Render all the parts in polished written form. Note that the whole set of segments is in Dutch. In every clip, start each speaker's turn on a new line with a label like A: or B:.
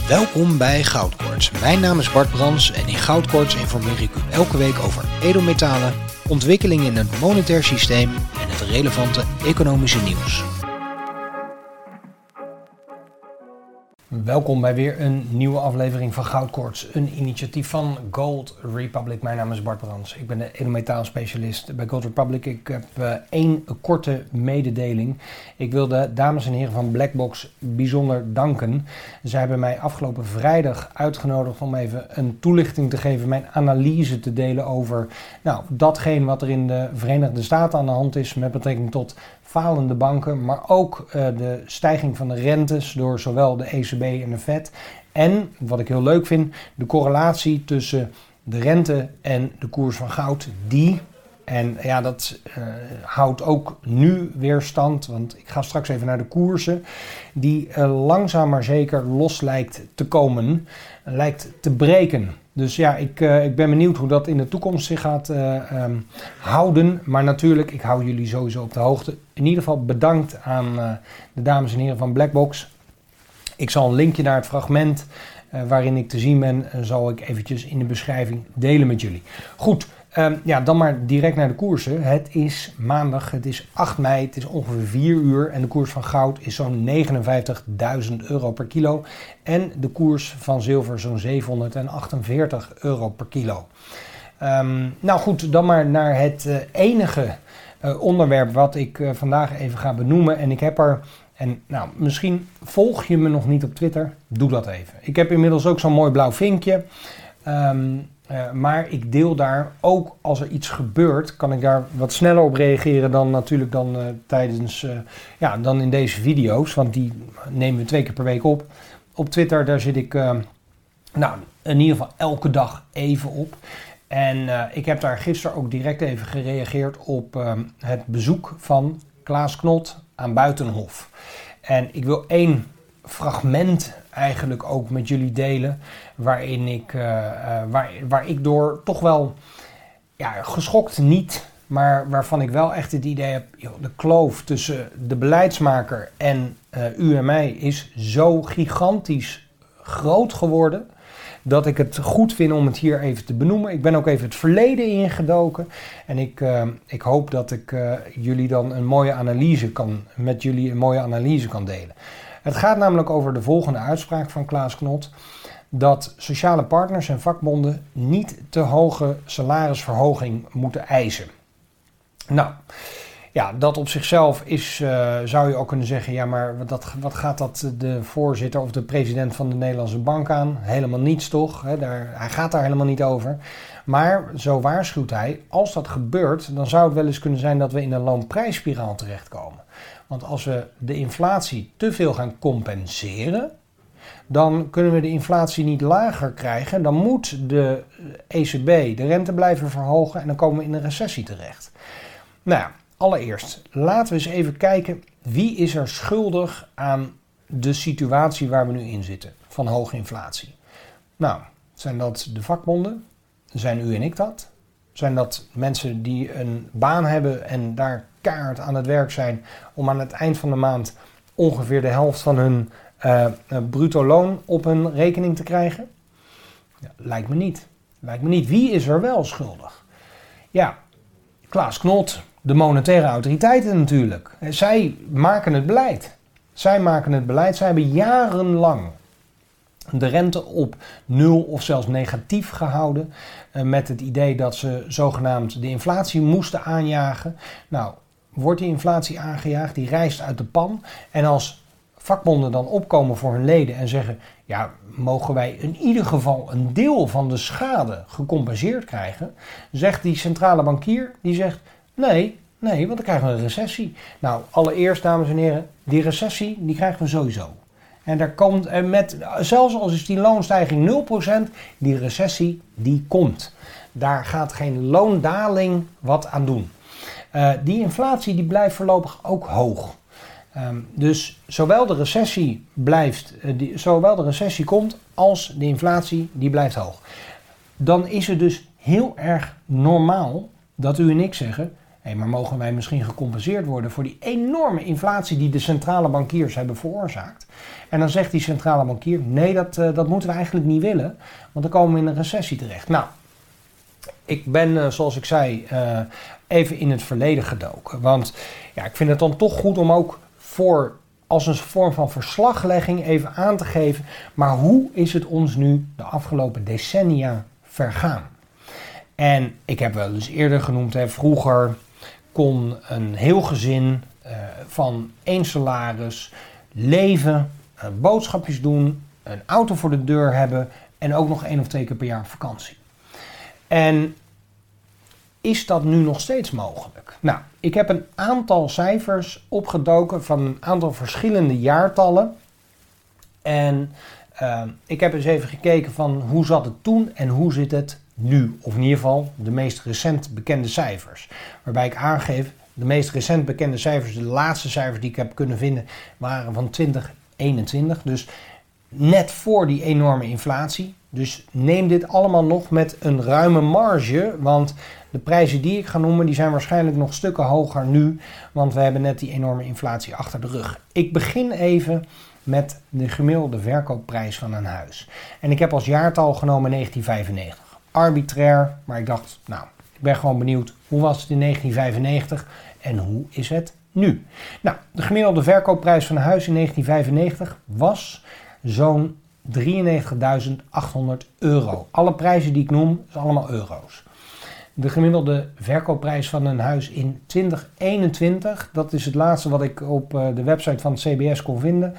A: Welkom bij Goudkoorts. Mijn naam is Bart Brans en in Goudkoorts informeer ik u elke week over edelmetalen, ontwikkelingen in het monetair systeem en het relevante economische nieuws. Welkom bij weer een nieuwe aflevering van Goudkoorts, een initiatief van Gold Republic. Mijn naam is Bart Brans, ik ben de edelmetaalspecialist bij Gold Republic. Ik heb één korte mededeling. Ik wil de dames en heren van Blackbox bijzonder danken. Zij hebben mij afgelopen vrijdag uitgenodigd om even een toelichting te geven, mijn analyse te delen over datgene wat er in de Verenigde Staten aan de hand is met betrekking tot falende banken, maar ook de stijging van de rentes door zowel de ECB en de Fed. En, wat ik heel leuk vind, de correlatie tussen de rente en de koers van goud. Dat houdt ook nu weer stand, want ik ga straks even naar de koersen, die langzaam maar zeker los lijkt te komen, lijkt te breken. Dus ja, ik ben benieuwd hoe dat in de toekomst zich gaat houden. Maar natuurlijk, ik hou jullie sowieso op de hoogte. In ieder geval bedankt aan de dames en heren van Blackbox. Ik zal een linkje naar het fragment waarin ik te zien ben, zal ik eventjes in de beschrijving delen met jullie. Goed, dan maar direct naar de koersen. Het is maandag, het is 8 mei, het is ongeveer 4 uur en de koers van goud is zo'n €59.000 per kilo. En de koers van zilver zo'n €748 per kilo. Dan maar naar het enige onderwerp wat ik vandaag even ga benoemen. En ik heb er... misschien volg je me nog niet op Twitter, doe dat even. Ik heb inmiddels ook zo'n mooi blauw vinkje. Maar ik deel daar ook als er iets gebeurt, kan ik daar wat sneller op reageren dan natuurlijk dan in deze video's. Want die nemen we 2 keer per week op. Op Twitter, daar zit ik in ieder geval elke dag even op. En ik heb daar gisteren ook direct even gereageerd op het bezoek van Klaas Knot aan Buitenhof. En ik wil 1 fragment eigenlijk ook met jullie delen, waarin waar ik door toch wel, geschokt niet, maar waarvan ik wel echt het idee heb, de kloof tussen de beleidsmaker en u en mij is zo gigantisch groot geworden, dat ik het goed vind om het hier even te benoemen. Ik ben ook even het verleden ingedoken. En ik hoop dat ik jullie dan met jullie een mooie analyse kan delen. Het gaat namelijk over de volgende uitspraak van Klaas Knot, dat sociale partners en vakbonden niet te hoge salarisverhoging moeten eisen. Dat op zichzelf is, zou je ook kunnen zeggen, maar wat gaat dat de voorzitter of de president van de Nederlandse Bank aan? Helemaal niets toch? Hij gaat daar helemaal niet over. Maar zo waarschuwt hij, als dat gebeurt, dan zou het wel eens kunnen zijn dat we in een loonprijsspiraal terechtkomen. Want als we de inflatie te veel gaan compenseren, dan kunnen we de inflatie niet lager krijgen. Dan moet de ECB de rente blijven verhogen en dan komen we in een recessie terecht. Allereerst, laten we eens even kijken, wie is er schuldig aan de situatie waar we nu in zitten, van hoge inflatie? Zijn dat de vakbonden? Zijn u en ik dat? Zijn dat mensen die een baan hebben en daar keihard aan het werk zijn om aan het eind van de maand ongeveer de helft van hun bruto loon op hun rekening te krijgen? Lijkt me niet. Wie is er wel schuldig? Klaas Knot, de monetaire autoriteiten natuurlijk. Zij maken het beleid. Zij hebben jarenlang de rente op 0 of zelfs negatief gehouden. Met het idee dat ze zogenaamd de inflatie moesten aanjagen. Wordt die inflatie aangejaagd, die rijst uit de pan. En als vakbonden dan opkomen voor hun leden en zeggen, mogen wij in ieder geval een deel van de schade gecompenseerd krijgen, zegt die centrale bankier, die zegt, nee, want dan krijgen we een recessie. Allereerst, dames en heren, die recessie, die krijgen we sowieso. En daar komt zelfs als is die loonstijging 0%, die recessie, die komt. Daar gaat geen loondaling wat aan doen. Die inflatie, die blijft voorlopig ook hoog. Dus zowel de recessie komt als de inflatie, die blijft hoog. Dan is het dus heel erg normaal dat u en ik zeggen, Maar mogen wij misschien gecompenseerd worden voor die enorme inflatie die de centrale bankiers hebben veroorzaakt? En dan zegt die centrale bankier, nee, dat moeten we eigenlijk niet willen, want dan komen we in een recessie terecht. Nou, ik ben, zoals ik zei, even in het verleden gedoken. Want ja, ik vind het dan toch goed om ook als een vorm van verslaglegging even aan te geven, maar hoe is het ons nu de afgelopen decennia vergaan? En ik heb wel eens eerder genoemd, vroeger kon een heel gezin van 1 salaris leven, boodschapjes doen, een auto voor de deur hebben en ook nog 1 of 2 keer per jaar op vakantie. En is dat nu nog steeds mogelijk? Nou, ik heb een aantal cijfers opgedoken van een aantal verschillende jaartallen. En ik heb eens even gekeken van hoe zat het toen en hoe zit het nu. Of in ieder geval de meest recent bekende cijfers. Waarbij ik aangeef, de meest recent bekende cijfers, de laatste cijfers die ik heb kunnen vinden, waren van 2021. Dus net voor die enorme inflatie. Dus neem dit allemaal nog met een ruime marge, want de prijzen die ik ga noemen, die zijn waarschijnlijk nog stukken hoger nu, want we hebben net die enorme inflatie achter de rug. Ik begin even met de gemiddelde verkoopprijs van een huis. En ik heb als jaartal genomen 1995. Arbitrair, maar ik dacht, nou, ik ben gewoon benieuwd, hoe was het in 1995 en hoe is het nu? Nou, de gemiddelde verkoopprijs van een huis in 1995 was zo'n €93.800. Alle prijzen die ik noem, zijn allemaal euro's. De gemiddelde verkoopprijs van een huis in 2021, dat is het laatste wat ik op de website van het CBS kon vinden,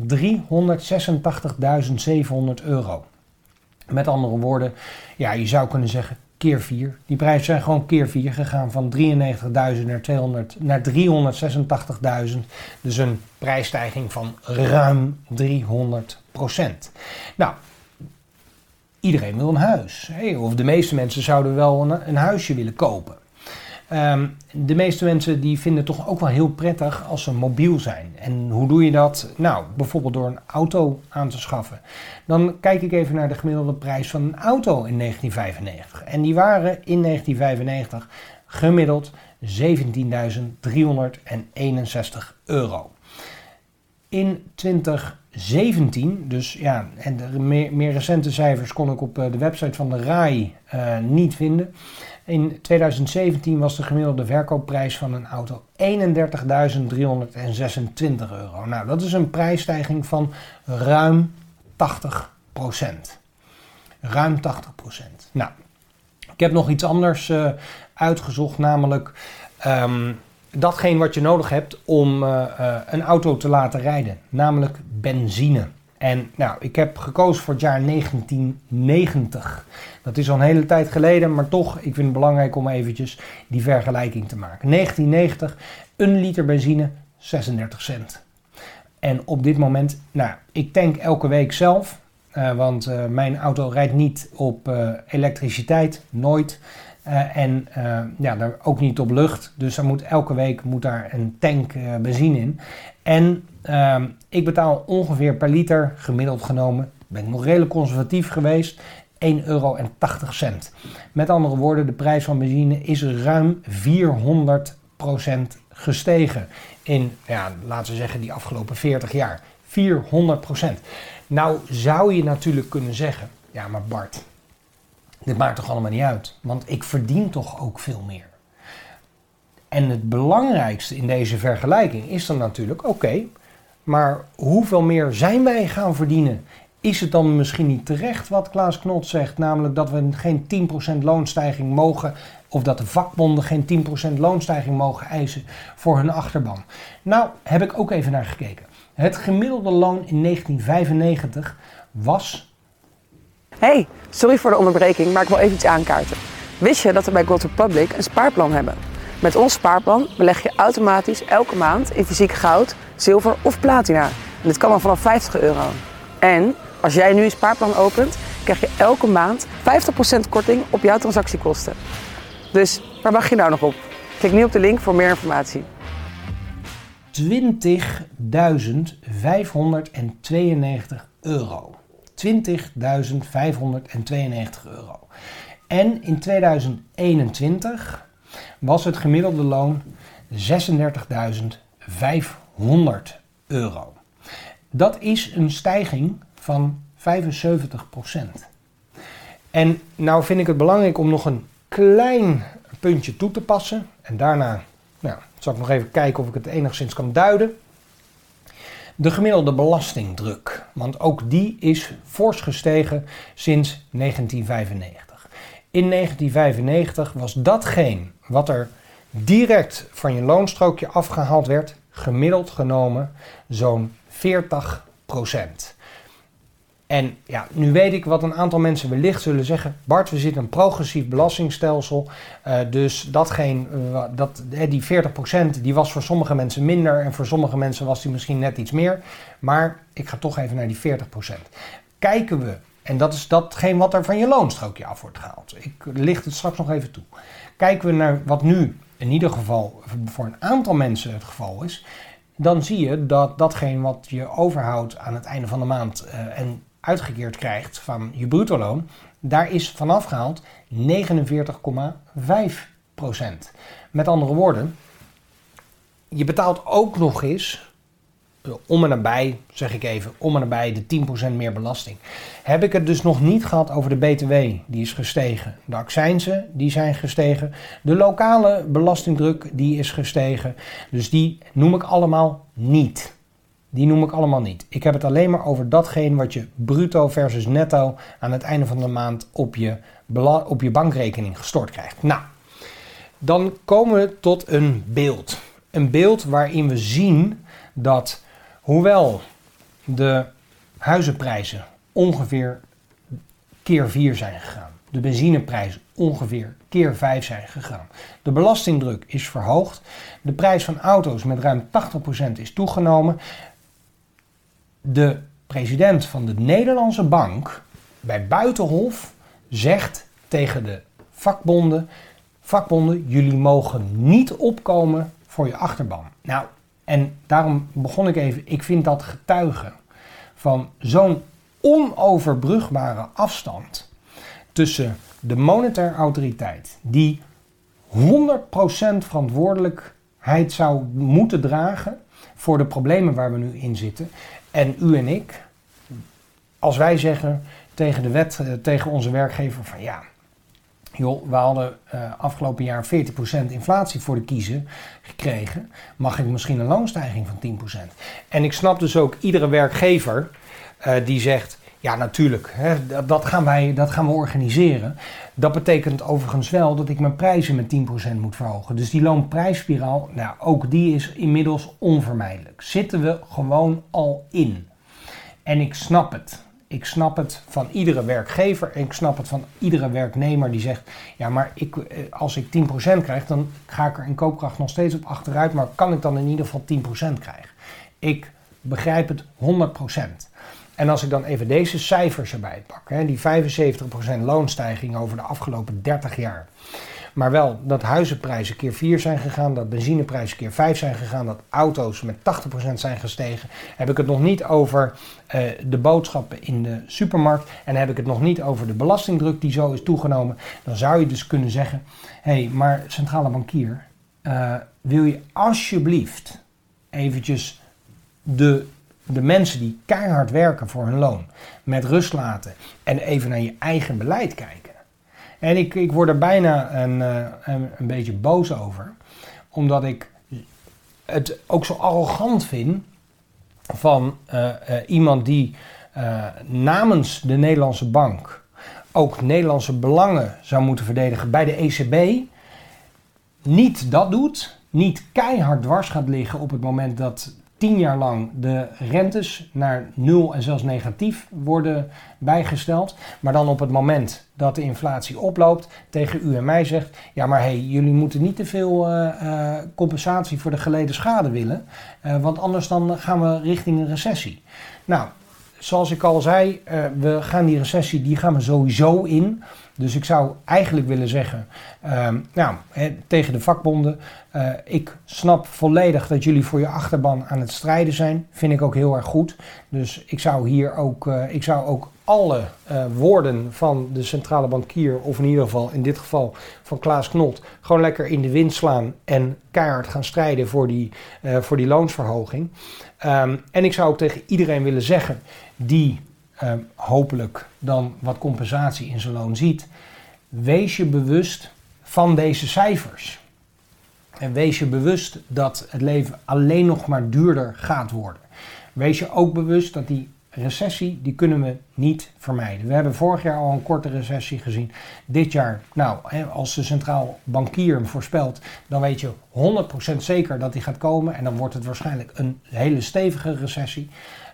A: €386.700. Met andere woorden, ja, je zou kunnen zeggen keer 4. Die prijzen zijn gewoon keer 4 gegaan van 93.000 naar 386.000. Dus een prijsstijging van ruim 300%. Nou, iedereen wil een huis. Of de meeste mensen zouden wel een huisje willen kopen. De meeste mensen die vinden het toch ook wel heel prettig als ze mobiel zijn. En hoe doe je dat? Nou, bijvoorbeeld door een auto aan te schaffen. Dan kijk ik even naar de gemiddelde prijs van een auto in 1995. En die waren in 1995 gemiddeld €17.361. In 2017, dus ja, en de meer recente cijfers kon ik op de website van de RAI niet vinden. In 2017 was de gemiddelde verkoopprijs van een auto €31.326. Nou, dat is een prijsstijging van ruim 80%. Ruim 80%. Nou, ik heb nog iets anders uitgezocht, namelijk datgene wat je nodig hebt om een auto te laten rijden, namelijk benzine. En nou, ik heb gekozen voor het jaar 1990. Dat is al een hele tijd geleden, maar toch, ik vind het belangrijk om eventjes die vergelijking te maken. 1990, een liter benzine, 36 cent. En op dit moment, nou, ik tank elke week zelf, want mijn auto rijdt niet op elektriciteit, nooit. En daar ook niet op lucht. Dus elke week moet daar een tank benzine in. En ik betaal ongeveer per liter, gemiddeld genomen, ben ik nog redelijk conservatief geweest, €1,80. Met andere woorden, de prijs van benzine is ruim 400% gestegen in, laten we zeggen, die afgelopen 40 jaar. 400%. Nou zou je natuurlijk kunnen zeggen, ja maar Bart, dit maakt toch allemaal niet uit, want ik verdien toch ook veel meer. En het belangrijkste in deze vergelijking is dan natuurlijk, oké, maar hoeveel meer zijn wij gaan verdienen? Is het dan misschien niet terecht wat Klaas Knot zegt, namelijk dat we geen 10% loonstijging mogen, of dat de vakbonden geen 10% loonstijging mogen eisen voor hun achterban? Nou, heb ik ook even naar gekeken. Het gemiddelde loon in 1995 was...
B: Hey, sorry voor de onderbreking, maar ik wil even iets aankaarten. Wist je dat we bij Gold Republic een spaarplan hebben? Met ons spaarplan beleg je automatisch elke maand in fysiek goud, zilver of platina. En dit kan dan vanaf €50. En als jij nu een spaarplan opent, krijg je elke maand 50% korting op jouw transactiekosten. Dus waar wacht je nou nog op? Klik nu op de link voor meer informatie.
A: €20.592. €20.592. En in 2021 was het gemiddelde loon €36.500. Dat is een stijging van 75%. En nou vind ik het belangrijk om nog een klein puntje toe te passen. En daarna zal ik nog even kijken of ik het enigszins kan duiden. De gemiddelde belastingdruk, want ook die is fors gestegen sinds 1995. In 1995 was datgene wat er direct van je loonstrookje afgehaald werd, gemiddeld genomen zo'n 40%. En ja, nu weet ik wat een aantal mensen wellicht zullen zeggen. Bart, we zitten in een progressief belastingstelsel. Dus die 40% die was voor sommige mensen minder. En voor sommige mensen was die misschien net iets meer. Maar ik ga toch even naar die 40%. Kijken we, en dat is datgene wat er van je loonstrookje af wordt gehaald. Ik licht het straks nog even toe. Kijken we naar wat nu in ieder geval voor een aantal mensen het geval is. Dan zie je dat datgene wat je overhoudt aan het einde van de maand en uitgekeerd krijgt van je bruto-loon, daar is vanaf gehaald 49,5%. Met andere woorden, je betaalt ook nog eens om en nabij, zeg ik even, om en nabij de 10% meer belasting. Heb ik het dus nog niet gehad over de BTW, die is gestegen. De accijnzen, die zijn gestegen. De lokale belastingdruk, die is gestegen. Dus die noem ik allemaal niet. Ik heb het alleen maar over datgene wat je bruto versus netto aan het einde van de maand op je bankrekening gestort krijgt. Nou, dan komen we tot een beeld. Een beeld waarin we zien dat hoewel de huizenprijzen ongeveer keer 4 zijn gegaan, de benzineprijzen ongeveer keer 5 zijn gegaan, de belastingdruk is verhoogd, de prijs van auto's met ruim 80% is toegenomen. De president van de Nederlandse Bank bij Buitenhof zegt tegen de vakbonden, jullie mogen niet opkomen voor je achterban. Nou, en daarom begon ik even, ik vind dat getuigen van zo'n onoverbrugbare afstand tussen de monetaire autoriteit, die 100% verantwoordelijkheid zou moeten dragen voor de problemen waar we nu in zitten, en u en ik, als wij zeggen tegen onze werkgever van ja, joh, we hadden afgelopen jaar 40% inflatie voor de kiezen gekregen, mag ik misschien een loonstijging van 10%. En ik snap dus ook iedere werkgever die zegt, ja natuurlijk, dat gaan we organiseren. Dat betekent overigens wel dat ik mijn prijzen met 10% moet verhogen. Dus die loonprijsspiraal, nou, ook die is inmiddels onvermijdelijk. Zitten we gewoon al in. En ik snap het. Ik snap het van iedere werkgever en ik snap het van iedere werknemer die zegt, ja maar als ik 10% krijg, dan ga ik er in koopkracht nog steeds op achteruit, maar kan ik dan in ieder geval 10% krijgen? Ik begrijp het 100%. En als ik dan even deze cijfers erbij pak, die 75% loonstijging over de afgelopen 30 jaar. Maar wel dat huizenprijzen keer 4 zijn gegaan, dat benzineprijzen keer 5 zijn gegaan, dat auto's met 80% zijn gestegen. Heb ik het nog niet over de boodschappen in de supermarkt en heb ik het nog niet over de belastingdruk die zo is toegenomen. Dan zou je dus kunnen zeggen, hé, maar centrale bankier, wil je alsjeblieft eventjes de mensen die keihard werken voor hun loon met rust laten en even naar je eigen beleid kijken. En ik word er bijna een beetje boos over, omdat ik het ook zo arrogant vind van iemand die namens de Nederlandse Bank ook Nederlandse belangen zou moeten verdedigen bij de ECB, niet dat doet, niet keihard dwars gaat liggen op het moment dat 10 jaar lang de rentes naar 0 en zelfs negatief worden bijgesteld. Maar dan op het moment dat de inflatie oploopt tegen u en mij zegt, ja maar hey, jullie moeten niet te veel compensatie voor de geleden schade willen. Want anders dan gaan we richting een recessie. Nou, zoals ik al zei, we gaan die recessie, die gaan we sowieso in. Dus ik zou eigenlijk willen zeggen, tegen de vakbonden, ik snap volledig dat jullie voor je achterban aan het strijden zijn. Vind ik ook heel erg goed. Dus ik zou ook alle woorden van de centrale bankier, of in ieder geval in dit geval van Klaas Knot, gewoon lekker in de wind slaan en keihard gaan strijden voor die loonsverhoging. En ik zou ook tegen iedereen willen zeggen die hopelijk dan wat compensatie in zijn loon ziet, wees je bewust van deze cijfers. En wees je bewust dat het leven alleen nog maar duurder gaat worden. Wees je ook bewust dat die recessie, die kunnen we niet vermijden. We hebben vorig jaar al een korte recessie gezien. Dit jaar, als de centraal bankier hem voorspelt, dan weet je 100% zeker dat die gaat komen. En dan wordt het waarschijnlijk een hele stevige recessie.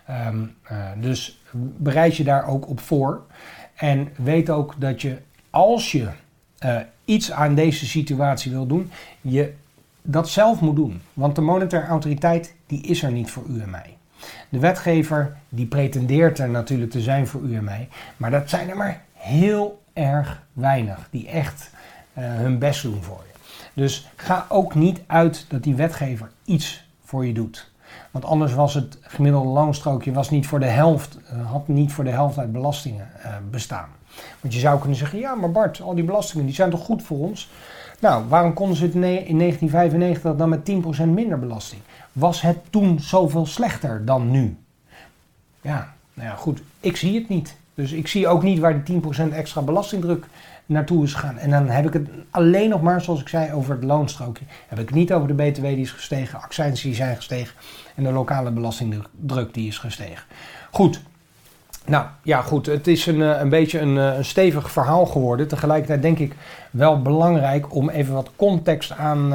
A: Dus bereid je daar ook op voor. En weet ook dat je, als je iets aan deze situatie wil doen, je dat zelf moet doen. Want de monetaire autoriteit, die is er niet voor u en mij. De wetgever, die pretendeert er natuurlijk te zijn voor u en mij. Maar dat zijn er maar heel erg weinig die echt hun best doen voor je. Dus ga ook niet uit dat die wetgever iets voor je doet. Want anders was het gemiddelde loonstrookje had niet voor de helft uit belastingen bestaan. Want je zou kunnen zeggen, ja maar Bart, al die belastingen die zijn toch goed voor ons? Nou, waarom konden ze het in 1995 dan met 10% minder belasting? Was het toen zoveel slechter dan nu? Ja, nou ja, goed, ik zie het niet. Dus ik zie ook niet waar die 10% extra belastingdruk naartoe is gegaan. En dan heb ik het alleen nog maar, zoals ik zei, over het loonstrookje. Heb ik het niet over de BTW die is gestegen, accijns die zijn gestegen en de lokale belastingdruk die is gestegen. Goed. Nou ja, goed, het is een beetje een stevig verhaal geworden. Tegelijkertijd denk ik wel belangrijk om even wat context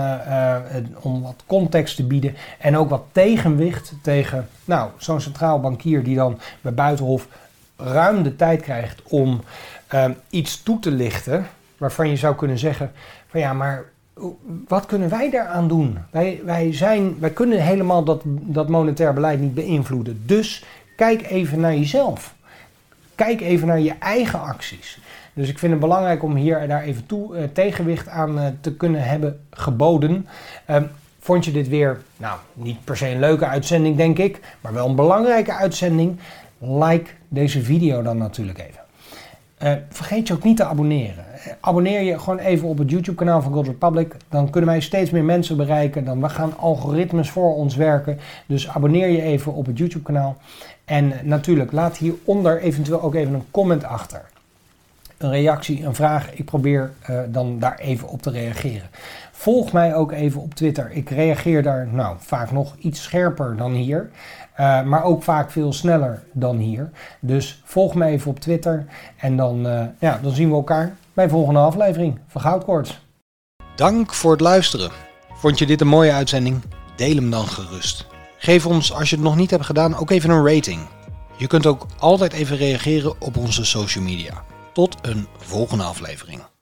A: om wat context te bieden. En ook wat tegenwicht tegen zo'n centraal bankier die dan bij Buitenhof ruim de tijd krijgt om iets toe te lichten. Waarvan je zou kunnen zeggen van ja, maar wat kunnen wij daaraan doen? Wij kunnen helemaal dat monetair beleid niet beïnvloeden. Dus kijk even naar jezelf. Kijk even naar je eigen acties. Dus ik vind het belangrijk om daar even tegenwicht aan te kunnen hebben geboden. Vond je dit weer, niet per se een leuke uitzending denk ik, maar wel een belangrijke uitzending? Like deze video dan natuurlijk even. Vergeet je ook niet te abonneren. Abonneer je gewoon even op het YouTube kanaal van Gold Republic. Dan kunnen wij steeds meer mensen bereiken. Dan gaan algoritmes voor ons werken. Dus abonneer je even op het YouTube kanaal. En natuurlijk laat hieronder eventueel ook even een comment achter. Een reactie, een vraag. Ik probeer dan daar even op te reageren. Volg mij ook even op Twitter. Ik reageer daar vaak nog iets scherper dan hier. Maar ook vaak veel sneller dan hier. Dus volg me even op Twitter. En dan zien we elkaar bij de volgende aflevering van Goudkoorts. Dank voor het luisteren. Vond je dit een mooie uitzending? Deel hem dan gerust. Geef ons, als je het nog niet hebt gedaan, ook even een rating. Je kunt ook altijd even reageren op onze social media. Tot een volgende aflevering.